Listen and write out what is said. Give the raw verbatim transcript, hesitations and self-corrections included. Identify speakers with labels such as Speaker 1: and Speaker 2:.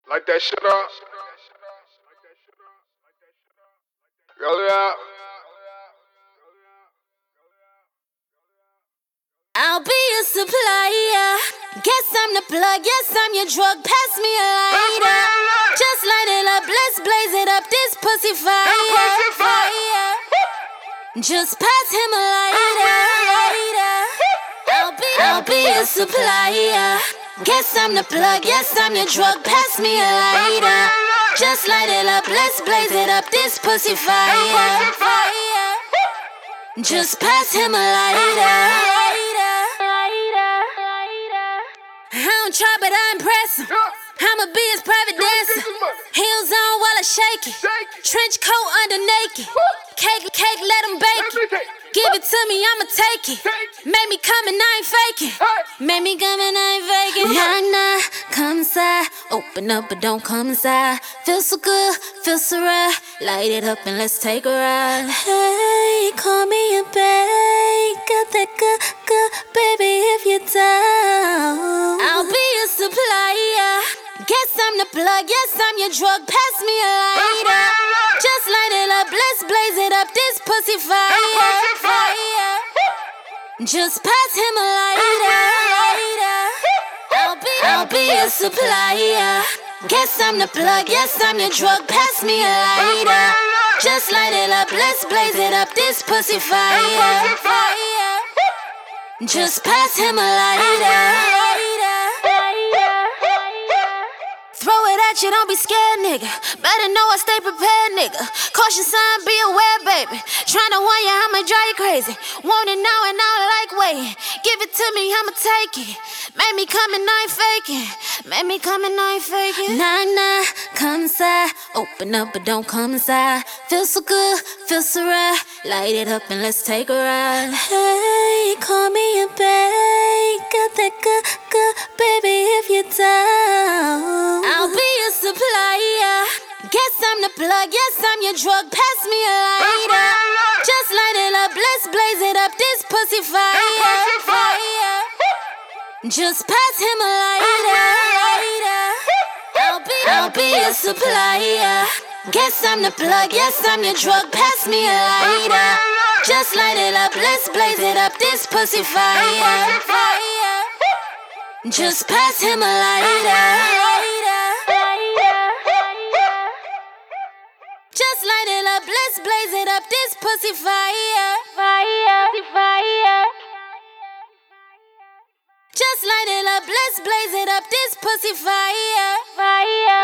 Speaker 1: Light that shit up. Roll it out.
Speaker 2: I'll be your supplier. Guess I'm the plug, yes, I'm your drug. Pass me a lighter. Just light it up, let's blaze it up. This pussy fire, fire. Just pass him a lighter, lighter. I'll be, I'll be your supplier. Guess I'm the plug, yes, I'm your drug. Pass me a lighter. Just light it up, let's blaze it up. This pussy fire, fire. Just pass him a lighter. I don't try, but I impress him. I'ma be his private dancer. Heels on while I shake it. Trench coat under naked. Cake, cake, let him bake it. Give it to me, I'ma take it. Make me come and I ain't faking. Make me come and I ain't faking. Nah, nah, come inside. Open up, but don't come inside. Feel so good, feel so right. Light it up and let's take a ride. Hey, call me a babe. Got that good, good, baby, if you're down. I'll be your supplier. Guess I'm the plug, yes, I'm your drug. Pass me a lighter. Just light it up, let's blaze it up. This pussy fire, fire. Just pass him a lighter, lighter. I'll be, I'll be your supplier. Guess I'm the plug, yes, I'm your drug. Pass me a lighter. Just light it up, let's blaze it up. This pussy fire, fire. Just pass him a lighter, lighter. Throw it at you, don't be scared, nigga. Better know I stay prepared, nigga. Caution sign, be aware, baby. Tryna warn you, I'ma drive you crazy. Want it now and I don't like waiting. Give it to me, I'ma take it. Make me come and I ain't faking. Make me come and I ain't faking. Nah, nah, come inside. Open up, but don't come inside. Feel so good, feel so right. Light it up and let's take a ride. Hey, call me a babe. Got that good, good, baby, if you're down. I'll be your supplier. Guess I'm the plug, yes, I'm your drug. Pass me a lighter. Just light it up, let's blaze it up. This pussy fire, fire. Just pass him a lighter, lighter. I'll be, I'll be your supplier. Guess I'm the plug, yes, I'm your drug. Pass me a lighter. Just light it up, let's blaze it up. This pussy fire, fire. Just pass him a lighter, lighter. Just light it up, let's blaze it up. This pussy fire, fire, fire. Just light it up, let's blaze it up. This pussy fire, fire.